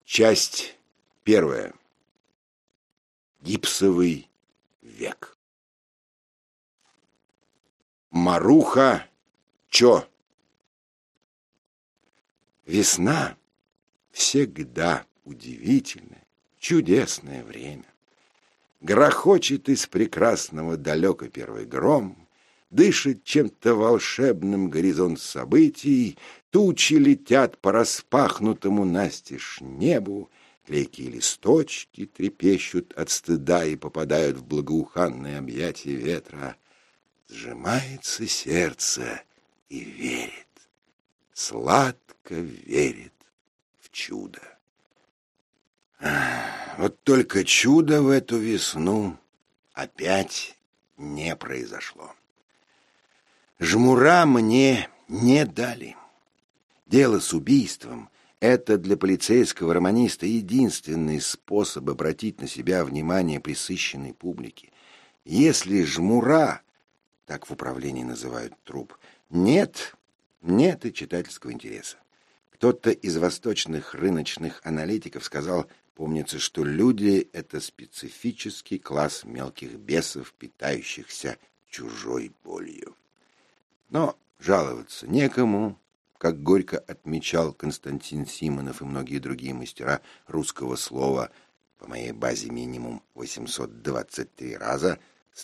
Часть первая. Гипсовый век. Маруха Чо. Весна всегда удивительное, чудесное время. Грохочет из прекрасного далека первый гром, дышит чем-то волшебным горизонт событий, тучи летят по распахнутому настежь небу, клейкие листочки трепещут от стыда и попадают в благоуханное объятие ветра. Сжимается сердце и верит, сладко верит в чудо. Вот только чудо в эту весну опять не произошло. Жмура мне не дали. Дело с убийством — это для полицейского романиста единственный способ обратить на себя внимание пресыщенной публики. Если жмура, так в управлении называют труп, нет и читательского интереса. Кто-то из восточных рыночных аналитиков сказал, помнится, что люди — это специфический класс мелких бесов, питающихся чужой болью. Но жаловаться некому, как горько отмечал Константин Симонов и многие другие мастера русского слова, по моей базе минимум 823 раза с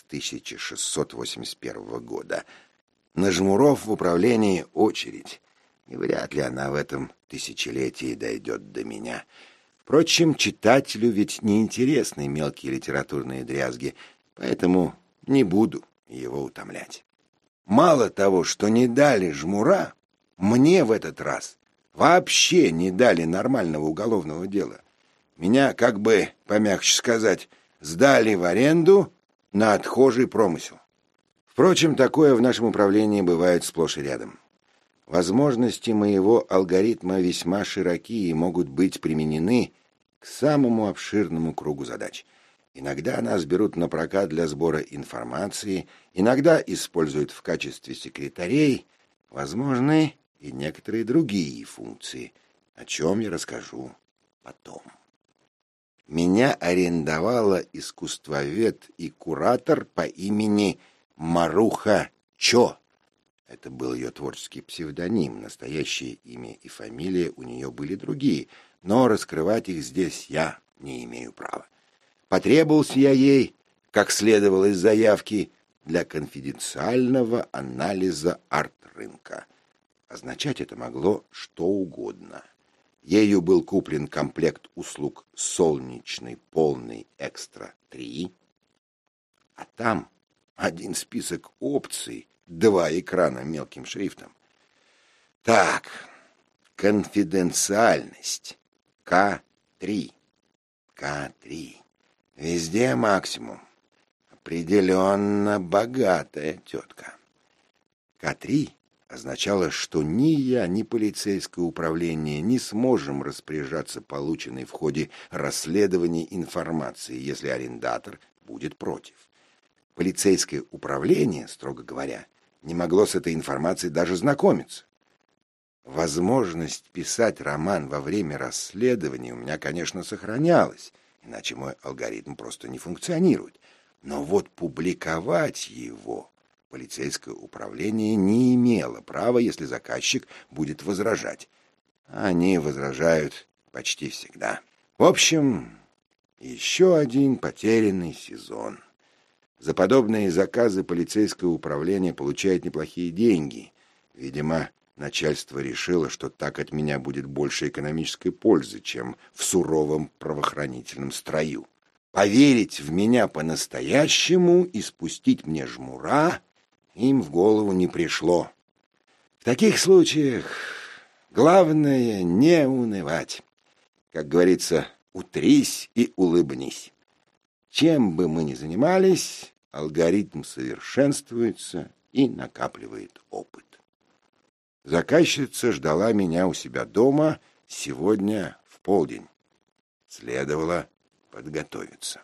1681 года. На жмуров в управлении очередь, и вряд ли она в этом тысячелетии дойдет до меня. Впрочем, читателю ведь не интересны мелкие литературные дрязги, поэтому не буду его утомлять. Мало того, что не дали жмура, мне в этот раз вообще не дали нормального уголовного дела. Меня, как бы, помягче сказать, сдали в аренду на отхожий промысел. Впрочем, такое в нашем управлении бывает сплошь и рядом. Возможности моего алгоритма весьма широки и могут быть применены к самому обширному кругу задач. Иногда нас берут на прокат для сбора информации, иногда используют в качестве секретарей, возможны и некоторые другие функции, о чем я расскажу потом. Меня арендовала искусствовед и куратор по имени Маруха Чо. Это был ее творческий псевдоним, настоящее имя и фамилия у нее были другие, но раскрывать их здесь я не имею права. Потребовался я ей, как следовало из заявки, для конфиденциального анализа арт-рынка. Означать это могло что угодно. Ею был куплен комплект услуг «Солнечный полный экстра-3», а там один список опций, 2 экрана мелким шрифтом. Так, конфиденциальность, К3. К3. Везде максимум. Определенно богатая тетка. К3 означало, что ни я, ни полицейское управление не сможем распоряжаться полученной в ходе расследования информацией, если арендатор будет против. Полицейское управление, строго говоря, не могло с этой информацией даже знакомиться. Возможность писать роман во время расследования у меня, конечно, сохранялась, иначе мой алгоритм просто не функционирует. Но вот публиковать его полицейское управление не имело права, если заказчик будет возражать. Они возражают почти всегда. В общем, еще один потерянный сезон. За подобные заказы полицейское управление получает неплохие деньги. Видимо, начальство решило, что так от меня будет больше экономической пользы, чем в суровом правоохранительном строю. Поверить в меня по-настоящему и спустить мне жмура им в голову не пришло. В таких случаях главное не унывать. Как говорится, утрись и улыбнись. Чем бы мы ни занимались, алгоритм совершенствуется и накапливает опыт. Заказчица ждала меня у себя дома сегодня в полдень. Следовало подготовиться.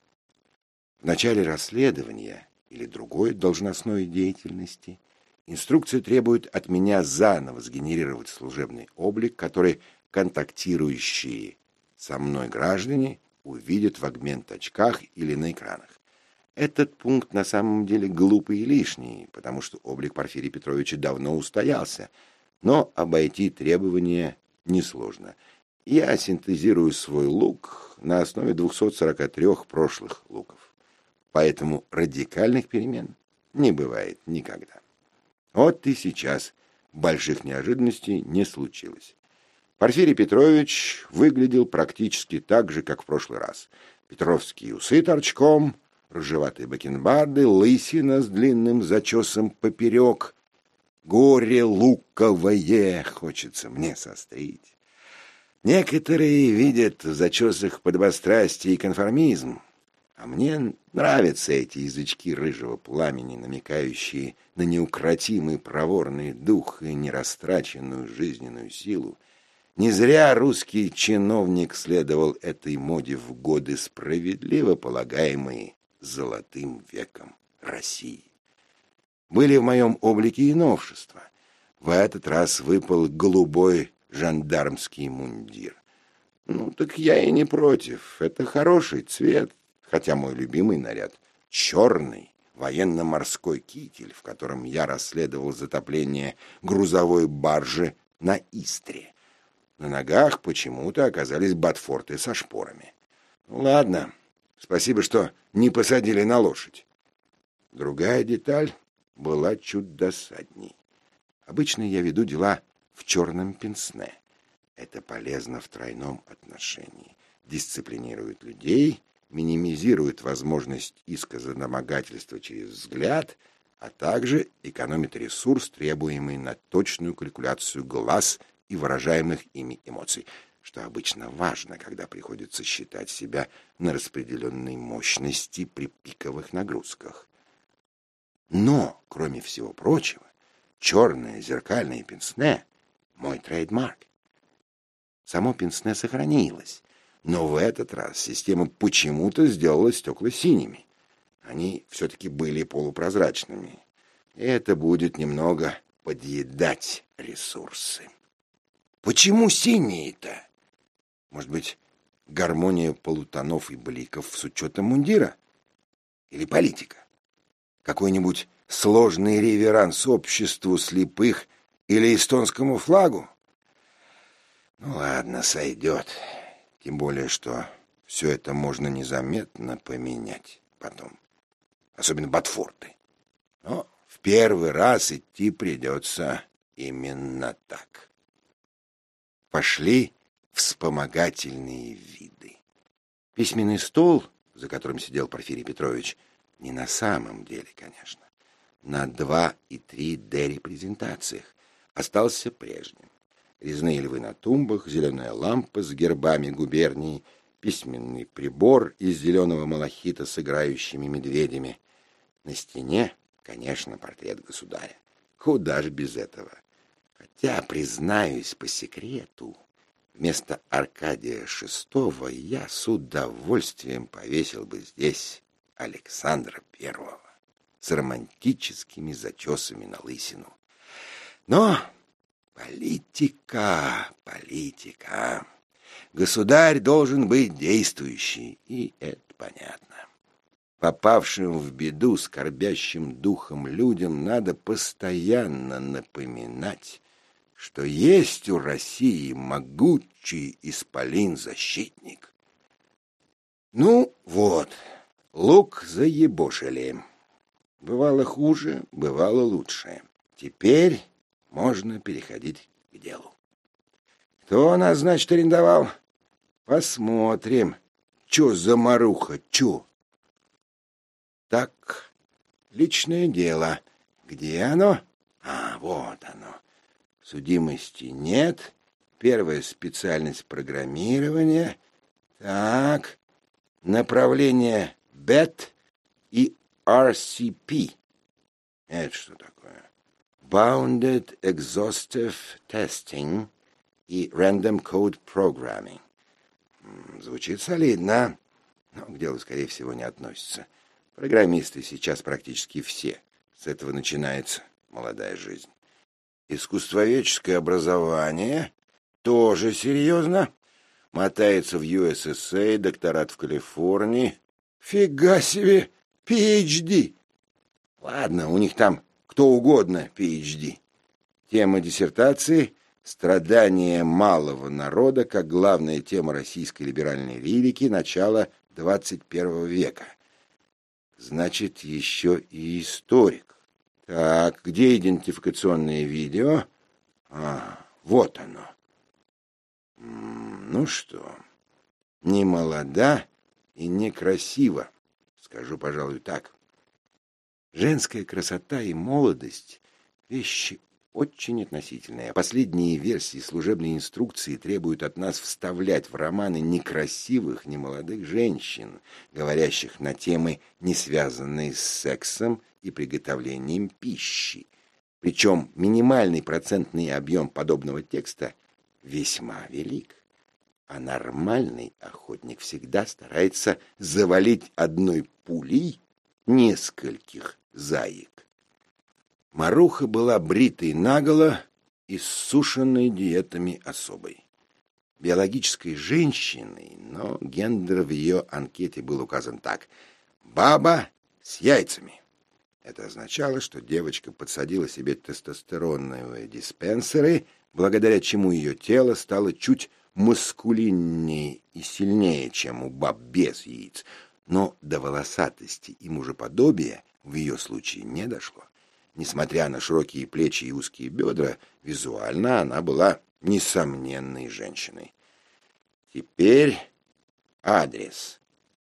В начале расследования или другой должностной деятельности инструкция требует от меня заново сгенерировать служебный облик, который контактирующие со мной граждане увидят в агмент-очках или на экранах. Этот пункт на самом деле глупый и лишний, потому что облик Порфирия Петровича давно устоялся, но обойти требования несложно. Я синтезирую свой лук на основе 243 прошлых луков, поэтому радикальных перемен не бывает никогда. Вот и сейчас больших неожиданностей не случилось. Порфирий Петрович выглядел практически так же, как в прошлый раз. Петровские усы торчком, рыжеватые бакенбарды, лысина с длинным зачесом поперек. Горе луковое хочется мне сострить. Некоторые видят в зачесах подобострастие и конформизм, а мне нравятся эти язычки рыжего пламени, намекающие на неукротимый проворный дух и нерастраченную жизненную силу. Не зря русский чиновник следовал этой моде в годы, справедливо полагаемые золотым веком России. Были в моем облике и новшества. В этот раз выпал голубой жандармский мундир. Ну, так я и не против. Это хороший цвет, хотя мой любимый наряд — черный военно-морской китель, в котором я расследовал затопление грузовой баржи на Истре. На ногах почему-то оказались ботфорты со шпорами. Ну, ладно, спасибо, что не посадили на лошадь. Другая деталь была чуть досадней. Обычно я веду дела в черном пенсне. Это полезно в тройном отношении. Дисциплинирует людей, минимизирует возможность иска за домогательство через взгляд, а также экономит ресурс, требуемый на точную калькуляцию глаз и выражаемых ими эмоций, что обычно важно, когда приходится считать себя на распределенной мощности при пиковых нагрузках. Но, кроме всего прочего, черное зеркальное пенсне — мой трейдмарк. Само пенсне сохранилось, но в этот раз система почему-то сделала стекла синими. Они все-таки были полупрозрачными. Это будет немного подъедать ресурсы. Почему синие-то? Может быть, гармония полутонов и бликов с учетом мундира? Или политика? Какой-нибудь сложный реверанс обществу слепых или эстонскому флагу? Ну ладно, сойдет. Тем более, что все это можно незаметно поменять потом. Особенно ботфорты. Но в первый раз идти придется именно так. Пошли вспомогательные виды. Письменный стол, за которым сидел Порфирий Петрович, не на самом деле, конечно, на 2 и 3D репрезентациях остался прежним. Резные львы на тумбах, зеленая лампа с гербами губернии, письменный прибор из зеленого малахита с играющими медведями. На стене, конечно, портрет государя. Куда ж без этого? Хотя, признаюсь по секрету, вместо Аркадия VI я с удовольствием повесил бы здесь Александра I с романтическими зачесами на лысину. Но политика. Государь должен быть действующий, и это понятно. Попавшим в беду скорбящим духом людям надо постоянно напоминать, что есть у России могучий исполин-защитник. Ну вот, лук заебошили. Бывало хуже, бывало лучше. Теперь можно переходить к делу. Кто нас, значит, арендовал? Посмотрим. Чё за маруха, чё? Так, личное дело. Где оно? А, вот оно. Судимости нет. Первая специальность программирования. Так, направление BET и RCP. Это что такое? Bounded Exhaustive Testing и Random Code Programming. Звучит солидно, но к делу, скорее всего, не относится. Программисты сейчас практически все. С этого начинается молодая жизнь. Искусствоведческое образование тоже серьезно. мотается в ЮССА, докторат в Калифорнии. Фига себе, PhD! Ладно, у них там кто угодно PhD. Тема диссертации «Страдания малого народа как главная тема российской либеральной лирики начала XXI века». Значит, еще и историк. Так, где идентификационное видео? Вот оно. Ну что, не молода и не красива, скажу, пожалуй, так. Женская красота и молодость — вещи очень относительные. Последние версии служебной инструкции требуют от нас вставлять в романы некрасивых, немолодых женщин, говорящих на темы, не связанные с сексом и приготовлением пищи. Причем минимальный процентный объем подобного текста весьма велик. А нормальный охотник всегда старается завалить одной пулей нескольких заек. Маруха была бритой наголо и ссушенной диетами особой. Биологической женщиной, но гендер в ее анкете был указан так: «баба с яйцами». Это означало, что девочка подсадила себе тестостероновые диспенсеры, благодаря чему ее тело стало чуть маскулиннее и сильнее, чем у баб без яиц, но до волосатости и мужеподобия в ее случае не дошло. Несмотря на широкие плечи и узкие бедра, визуально она была несомненной женщиной. Теперь адрес.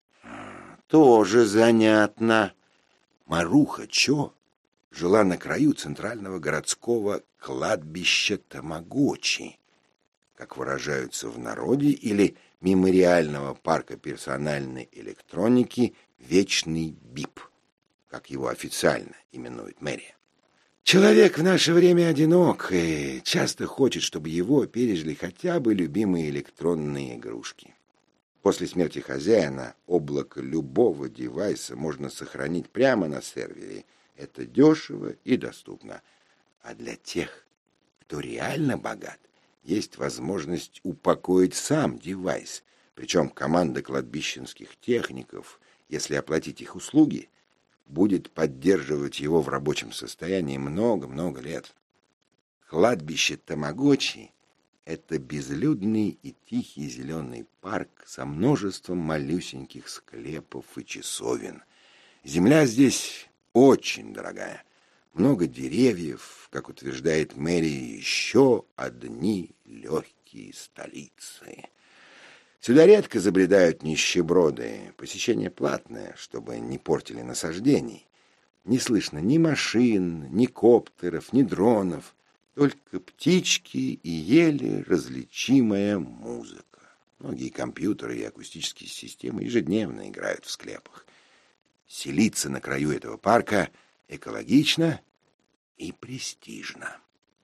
Тоже занятно. Маруха Чо жила на краю центрального городского кладбища Тамагочи, как выражаются в народе, или мемориального парка персональной электроники «Вечный БИП», как его официально именует мэрия. Человек в наше время одинок и часто хочет, чтобы его пережили хотя бы любимые электронные игрушки. После смерти хозяина облако любого девайса можно сохранить прямо на сервере. Это дешево и доступно. А для тех, кто реально богат, есть возможность упокоить сам девайс. Причем команда кладбищенских техников, если оплатить их услуги, будет поддерживать его в рабочем состоянии много-много лет. Кладбище Тамагочи — это безлюдный и тихий зеленый парк со множеством малюсеньких склепов и часовен. Земля здесь очень дорогая. Много деревьев, как утверждает мэрия, еще одни легкие столицы. Сюда редко забредают нищеброды. Посещение платное, чтобы не портили насаждений. Не слышно ни машин, ни коптеров, ни дронов. Только птички и еле различимая музыка. Многие компьютеры и акустические системы ежедневно играют в склепах. Селиться на краю этого парка экологично и престижно.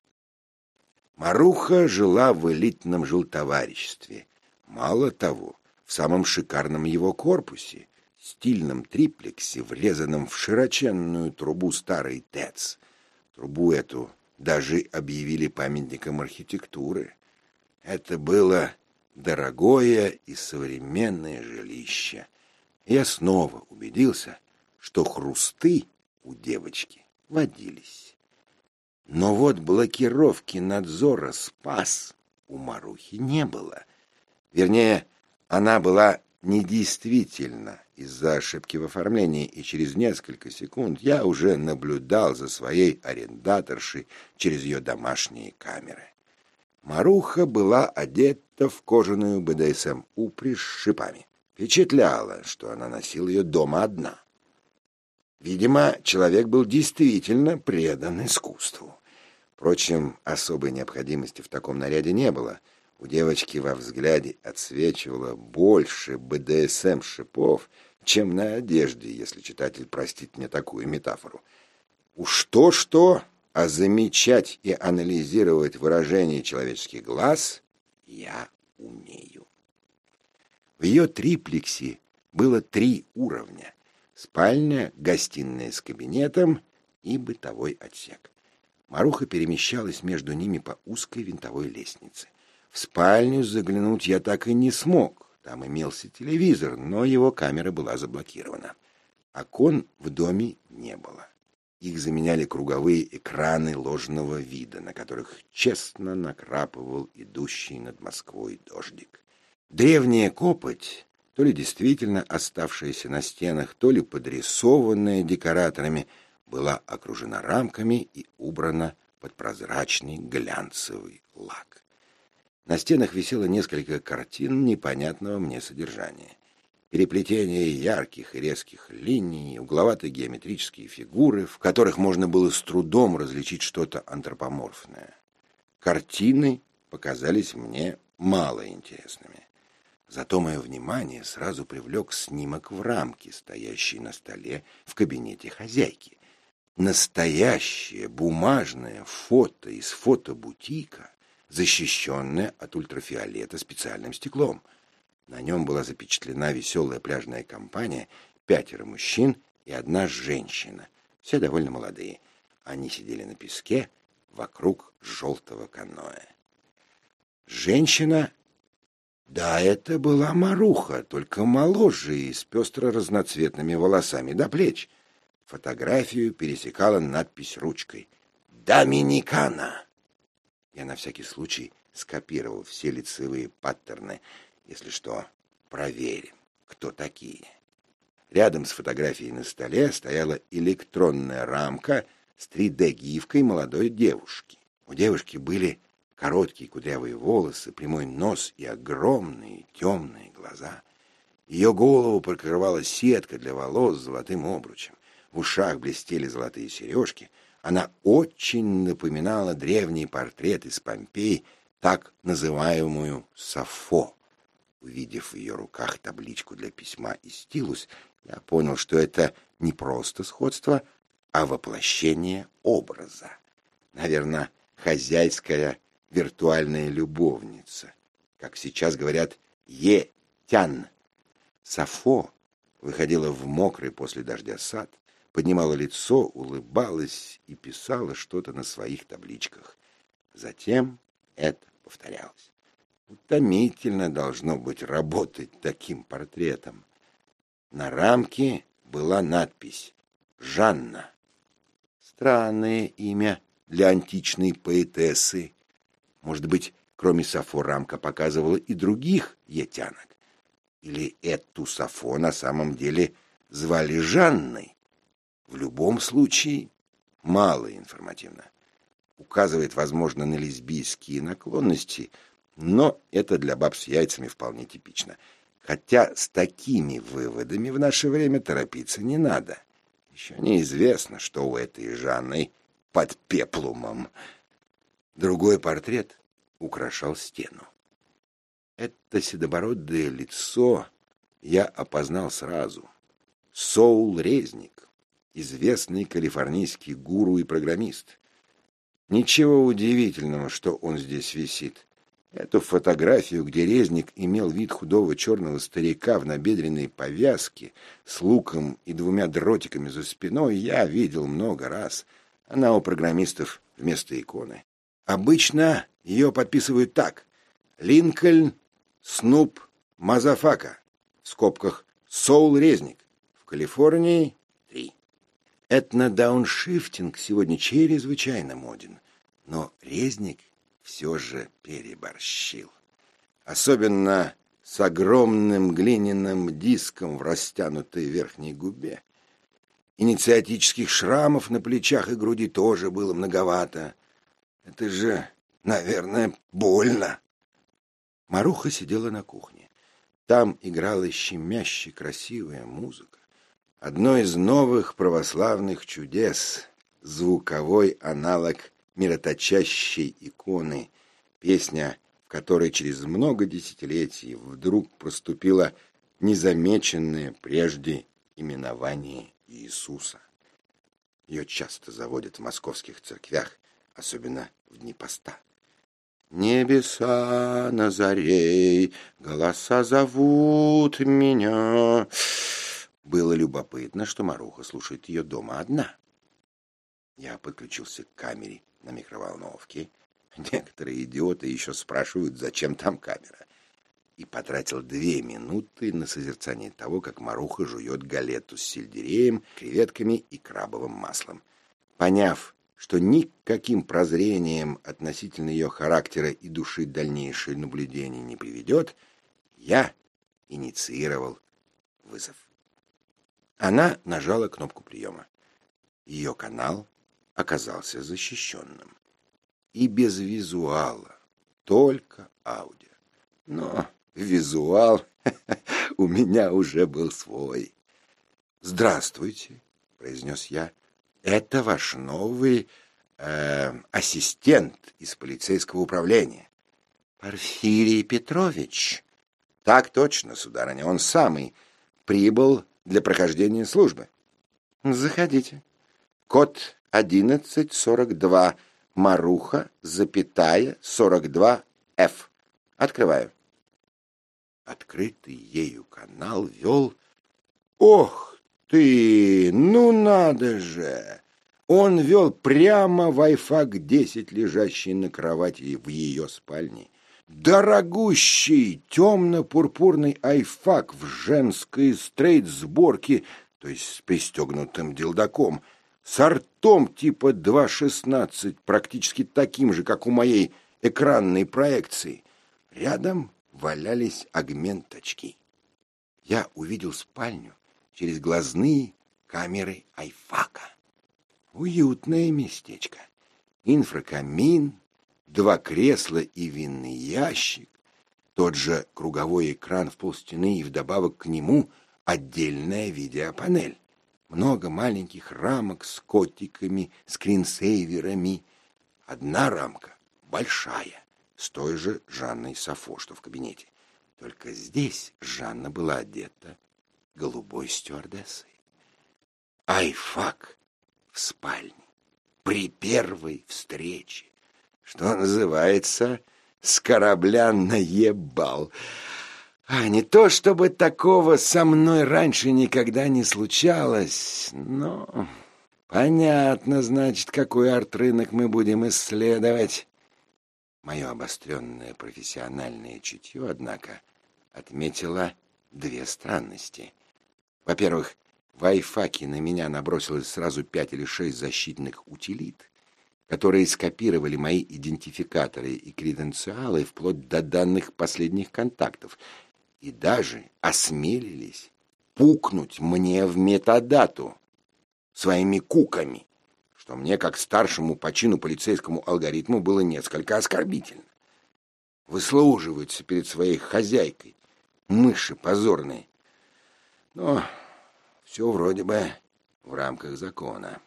Маруха жила в элитном жилтовариществе. Мало того, в самом шикарном его корпусе, стильном триплексе, врезанном в широченную трубу старой ТЭЦ. Трубу эту даже объявили памятником архитектуры. Это было дорогое и современное жилище. Я снова убедился, что хрусты у девочки водились. Но вот блокировки надзора «Спас» у Марухи не было. Вернее, она была недействительна из-за ошибки в оформлении, и через несколько секунд я уже наблюдал за своей арендаторшей через ее домашние камеры. Маруха была одета в кожаную БДСМ-упряжь с шипами. Впечатляло, что она носила ее дома одна. Видимо, человек был действительно предан искусству. Впрочем, особой необходимости в таком наряде не было. У девочки во взгляде отсвечивало больше БДСМ-шипов, чем на одежде, если читатель простит мне такую метафору. Уж то-что, а замечать и анализировать выражение человеческих глаз я умею. В ее триплексе было 3 уровня: спальня, гостиная с кабинетом и бытовой отсек. Маруха перемещалась между ними по узкой винтовой лестнице. В В спальню заглянуть я так и не смог. Там имелся телевизор, но его камера была заблокирована. Окон в доме не было. Их заменяли круговые экраны ложного вида, на которых честно накрапывал идущий над Москвой дождик. Древняя копоть, то ли действительно оставшаяся на стенах, то ли подрисованная декораторами, была окружена рамками и убрана под прозрачный глянцевый лак. На стенах висело несколько картин непонятного мне содержания. Переплетение ярких и резких линий, угловатые геометрические фигуры, в которых можно было с трудом различить что-то антропоморфное. Картины показались мне малоинтересными. Зато мое внимание сразу привлек снимок в рамке, стоящий на столе в кабинете хозяйки. Настоящее бумажное фото из фотобутика, защищенное от ультрафиолета специальным стеклом. На нем была запечатлена веселая пляжная компания, 5 мужчин и 1 женщина, все довольно молодые. Они сидели на песке вокруг желтого каноэ. Женщина, да, это была Маруха, только моложе и с пестро-разноцветными волосами до плеч. Фотографию пересекала надпись ручкой «Доминикана». Я на всякий случай скопировал все лицевые паттерны. Если что, проверим, кто такие. Рядом с фотографией на столе стояла электронная рамка с 3D-гифкой молодой девушки. У девушки были короткие кудрявые волосы, прямой нос и огромные темные глаза. Ее голову покрывала сетка для волос с золотым обручем. В ушах блестели золотые сережки. Она очень напоминала древний портрет из Помпей, так называемую Сафо. Увидев в ее руках табличку для письма и стилус, я понял, что это не просто сходство, а воплощение образа. Наверное, хозяйская виртуальная любовница. Как сейчас говорят, етян. Сафо выходила в мокрый после дождя сад, поднимала лицо, улыбалась и писала что-то на своих табличках. Затем это повторялось. Утомительно должно быть работать таким портретом. На рамке была надпись «Жанна». Странное имя для античной поэтессы. Может быть, кроме Сафо, рамка показывала и других етянок. Или эту Сафо на самом деле звали Жанной. В любом случае, мало информативно. Указывает, возможно, на лесбийские наклонности, но это для баб с яйцами вполне типично. Хотя с такими выводами в наше время торопиться не надо. Еще неизвестно, что у этой Жанны под пеплумом. Другой портрет украшал стену. Это седобородое лицо я опознал сразу. Соул Резник, известный калифорнийский гуру и программист. Ничего удивительного, что он здесь висит. Эту фотографию, где Резник имел вид худого черного старика в набедренной повязке с луком и 2 дротиками за спиной, я видел много раз. Она у программистов вместо иконы. Обычно ее подписывают так: Линкольн Снуп Мазафака, в скобках Соул Резник, в Калифорнии 3. Этнодауншифтинг сегодня чрезвычайно моден, но Резник все же переборщил. Особенно с огромным глиняным диском в растянутой верхней губе. Инициатических шрамов на плечах и груди тоже было многовато. Это же, наверное, больно. Маруха сидела на кухне. Там играла щемяще красивая музыка. Одно из новых православных чудес, звуковой аналог мироточащей иконы, песня, в которой через много десятилетий вдруг проступило незамеченное прежде именование Иисуса. Ее часто заводят в московских церквях, особенно в дни поста. Небеса на заре, голоса зовут меня. Было любопытно, что Маруха слушает ее дома одна. Я подключился к камере на микроволновке. Некоторые идиоты еще спрашивают, зачем там камера. И потратил 2 минуты на созерцание того, как Маруха жует галету с сельдереем, креветками и крабовым маслом. Поняв, что никаким прозрением относительно ее характера и души дальнейшее наблюдение не приведет, я инициировал вызов. Она нажала кнопку приема. Ее канал оказался защищенным. И без визуала, только аудио. Но визуал у меня уже был свой. «Здравствуйте», — произнес я. «Это ваш новый ассистент из полицейского управления». «Порфирий Петрович». «Так точно, сударыня, он самый. Прибыл для прохождения службы». «Заходите. Код 1142. Маруха, 42F. Открываю». Открытый ею канал вел... Ох ты, ну надо же! Он вел прямо в айфак 10, лежащий на кровати в ее спальне. Дорогущий темно-пурпурный айфак в женской стрейт-сборке, то есть с пристегнутым дилдаком, с ртом типа 2.16, практически таким же, как у моей экранной проекции. Рядом валялись агмент-очки. Я увидел спальню через глазные камеры айфака. Уютное местечко. Инфракамин, 2 кресла и винный ящик, тот же круговой экран в полстены и вдобавок к нему отдельная видеопанель. Много маленьких рамок с котиками, скринсейверами. Одна рамка большая, с той же Жанной Сафо, что в кабинете. Только здесь Жанна была одета голубой стюардессой. Айфак в спальне при первой встрече, что называется, с корабля наебал. А не то, чтобы такого со мной раньше никогда не случалось, но понятно, значит, какой арт-рынок мы будем исследовать. Мое обостренное профессиональное чутье, однако, отметило 2 странности. Во-первых, в айфаке на меня набросилось сразу 5 или 6 защитных утилит, которые скопировали мои идентификаторы и креденциалы вплоть до данных последних контактов и даже осмелились пукнуть мне в метадату своими куками, что мне, как старшему по чину полицейскому алгоритму, было несколько оскорбительно. Выслуживаются перед своей хозяйкой, мыши позорные. Но все вроде бы в рамках закона.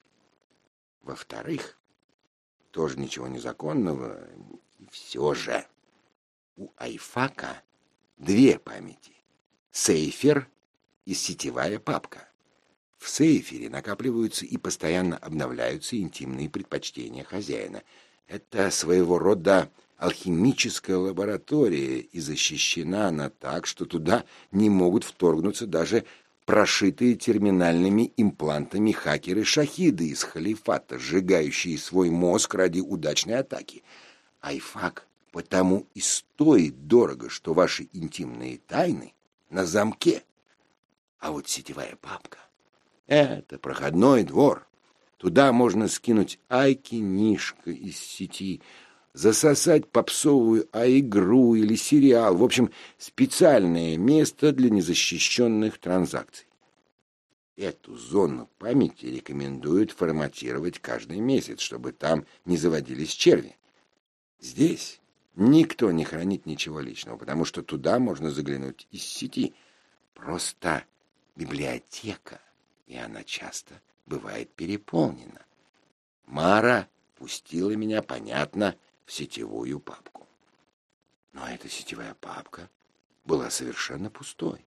Во-вторых, тоже ничего незаконного, и все же у айфака 2 памяти. Сейфер и сетевая папка. В сейфере накапливаются и постоянно обновляются интимные предпочтения хозяина. Это своего рода алхимическая лаборатория, и защищена она так, что туда не могут вторгнуться даже прошитые терминальными имплантами хакеры-шахиды из халифата, сжигающие свой мозг ради удачной атаки. Айфак потому и стоит дорого, что ваши интимные тайны на замке. А вот сетевая папка — это проходной двор. Туда можно скинуть айкинишко из сети, засосать попсовую игру или сериал. В общем, специальное место для незащищенных транзакций. Эту зону памяти рекомендуют форматировать каждый месяц, чтобы там не заводились черви. Здесь никто не хранит ничего личного, потому что туда можно заглянуть из сети. Просто библиотека, и она часто бывает переполнена. Мара пустила меня, понятно, в сетевую папку. Но эта сетевая папка была совершенно пустой.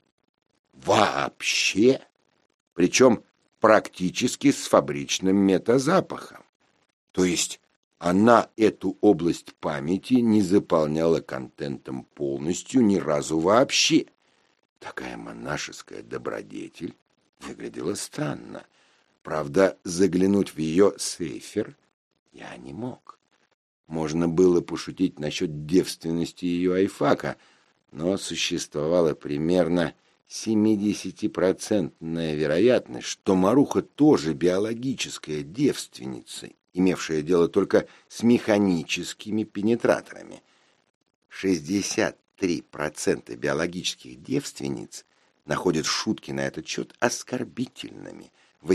Вообще! Причем практически с фабричным метазапахом. То есть она эту область памяти не заполняла контентом полностью ни разу вообще. Такая монашеская добродетель выглядела странно. Правда, заглянуть в ее сейфер я не мог. Можно было пошутить насчет девственности ее айфака, но существовала примерно 70% вероятность, что Маруха тоже биологическая девственница, имевшая дело только с механическими пенетраторами. 63% биологических девственниц находят шутки на этот счет оскорбительными,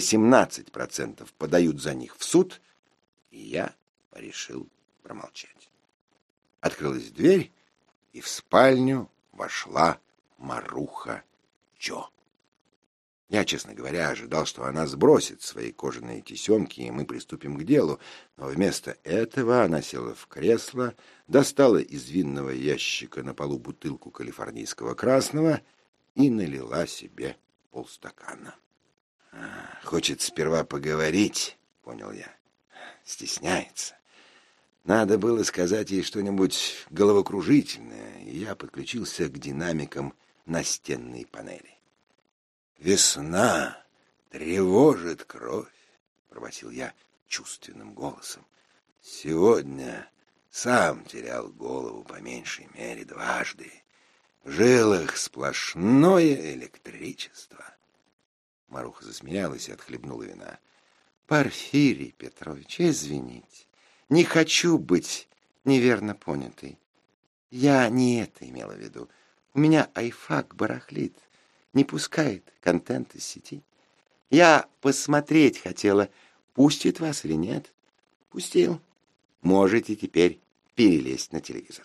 18% подают за них в суд, и я решил промолчать. Открылась дверь, и в спальню вошла Маруха Джо. Я, честно говоря, ожидал, что она сбросит свои кожаные тесемки, и мы приступим к делу, но вместо этого она села в кресло, достала из винного ящика на полу бутылку калифорнийского красного и налила себе полстакана. «Хочет сперва поговорить», — понял я. «Стесняется. Надо было сказать ей что-нибудь головокружительное, и я подключился к динамикам настенной панели. «Весна тревожит кровь», — пробасил я чувственным голосом. «Сегодня сам терял голову по меньшей мере дважды. В жилах сплошное электричество». Маруха засмеялась и отхлебнула вина. «Порфирий Петрович, извините, не хочу быть неверно понятой. Я не это имела в виду. У меня айфак барахлит, не пускает контент из сети. Я посмотреть хотела, пустит вас или нет. Пустил. Можете теперь перелезть на телевизор».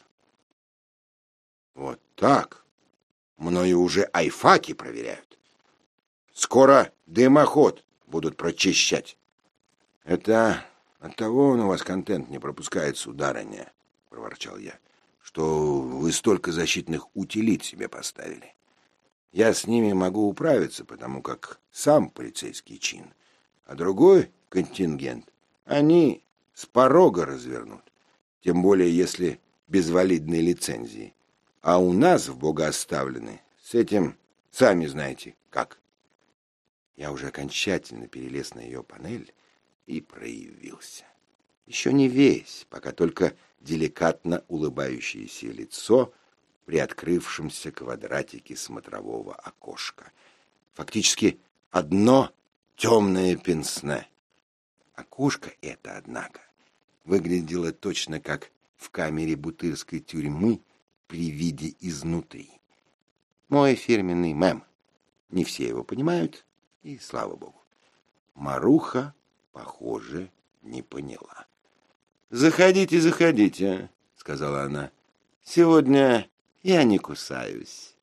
«Вот так? Мною уже айфаки проверяют. Скоро дымоход будут прочищать». «Это от того он у вас контент не пропускает, сударыня», — проворчал я, «что вы столько защитных утилит себе поставили. Я с ними могу управиться, потому как сам полицейский чин, а другой контингент они с порога развернут, тем более если без валидной лицензии. А у нас в богооставлены с этим, сами знаете, как». Я уже окончательно перелез на ее панель и проявился. Еще не весь, пока только деликатно улыбающееся лицо при открывшемся квадратике смотрового окошка. Фактически одно темное пенсне. Окошко это, однако, выглядело точно как в камере бутырской тюрьмы при виде изнутри. Мой фирменный мем. Не все его понимают, и слава богу. Маруха, похоже, не поняла. «Заходите, заходите», — сказала она. «Сегодня я не кусаюсь».